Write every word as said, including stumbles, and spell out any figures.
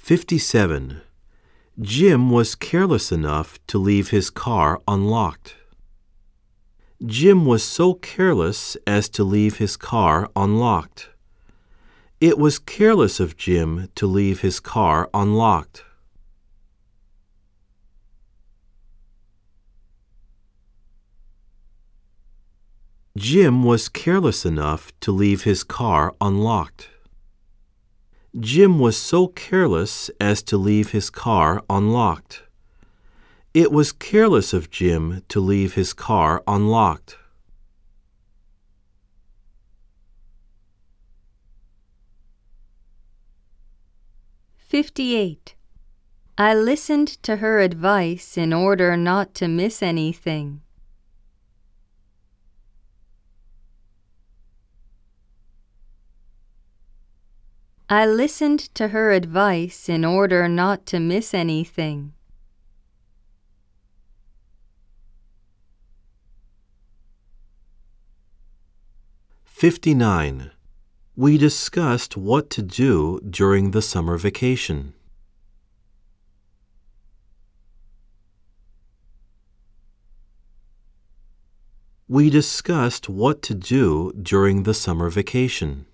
fifty-seven. Jim was careless enough to leave his car unlocked. Jim was so careless as to leave his car unlocked. It was careless of Jim to leave his car unlocked. Jim was careless enough to leave his car unlocked. Jim was so careless as to leave his car unlocked. It was careless of Jim to leave his car unlocked. fifty-eight. I listened to her advice in order not to miss anything. I listened to her advice in order not to miss anything. fifty-nine. We discussed what to do during the summer vacation. We discussed what to do during the summer vacation.